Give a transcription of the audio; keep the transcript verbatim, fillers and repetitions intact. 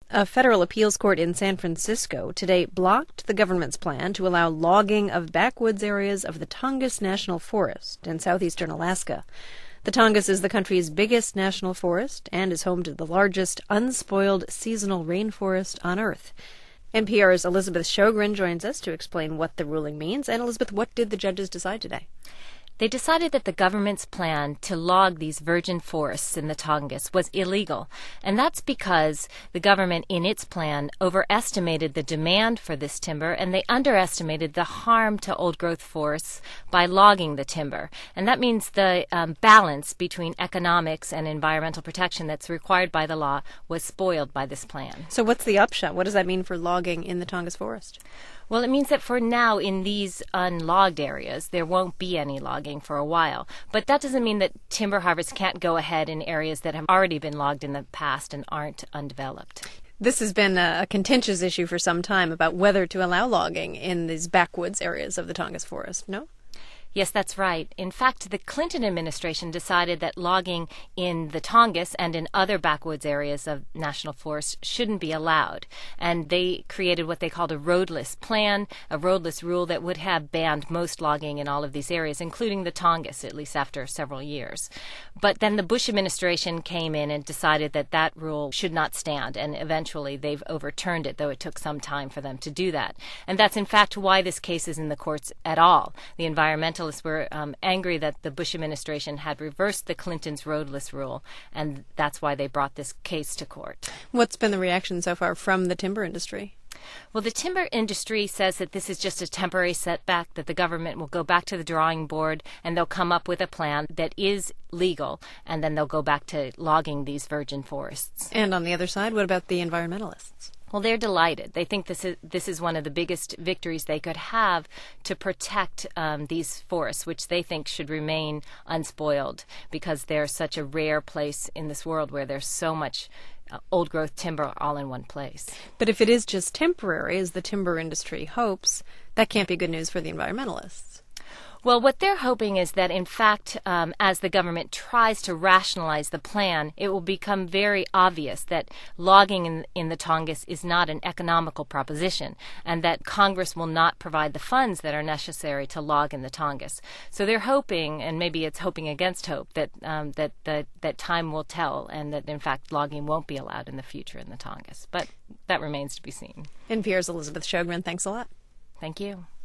A federal appeals court in San Francisco today blocked the government's plan to allow logging of backwoods areas of the Tongass National Forest in southeastern Alaska. The Tongass is the country's biggest national forest and is home to the largest unspoiled seasonal rainforest on Earth. N P R's Elizabeth Sjogren joins us to explain what the ruling means. And Elizabeth, what did the judges decide today? They decided that the government's plan to log these virgin forests in the Tongass was illegal, and that's because the government in its plan overestimated the demand for this timber and they underestimated the harm to old-growth forests by logging the timber. And that means the um, balance between economics and environmental protection that's required by the law was spoiled by this plan. So what's the upshot? What does that mean for logging in the Tongass forest? Well, it means that for now, in these unlogged areas, there won't be any logging for a while. But that doesn't mean that timber harvests can't go ahead in areas that have already been logged in the past and aren't undeveloped. This has been a contentious issue for some time about whether to allow logging in these backwoods areas of the Tongass forest, no? Yes, that's right. In fact, the Clinton administration decided that logging in the Tongass and in other backwoods areas of national forests shouldn't be allowed. And they created what they called a roadless plan, a roadless rule that would have banned most logging in all of these areas, including the Tongass, at least after several years. But then the Bush administration came in and decided that that rule should not stand, and eventually they've overturned it, though it took some time for them to do that. And that's in fact why this case is in the courts at all. The environmental were um, angry that the Bush administration had reversed the Clintons' roadless rule, and that's why they brought this case to court. What's been the reaction so far from the timber industry? Well, the timber industry says that this is just a temporary setback, that the government will go back to the drawing board and they'll come up with a plan that is legal, and then they'll go back to logging these virgin forests. And on the other side, what about the environmentalists? Well, they're delighted. They think this is this is one of the biggest victories they could have to protect um, these forests, which they think should remain unspoiled because they're such a rare place in this world where there's so much uh, old-growth timber all in one place. But if it is just temporary, as the timber industry hopes, that can't be good news for the environmentalists. Well, what they're hoping is that, in fact, um, as the government tries to rationalize the plan, it will become very obvious that logging in, in the Tongass is not an economical proposition, and that Congress will not provide the funds that are necessary to log in the Tongass. So they're hoping, and maybe it's hoping against hope, that um, that, that that time will tell, and that, in fact, logging won't be allowed in the future in the Tongass. But that remains to be seen. N P R's Elizabeth Sjogren, thanks a lot. Thank you.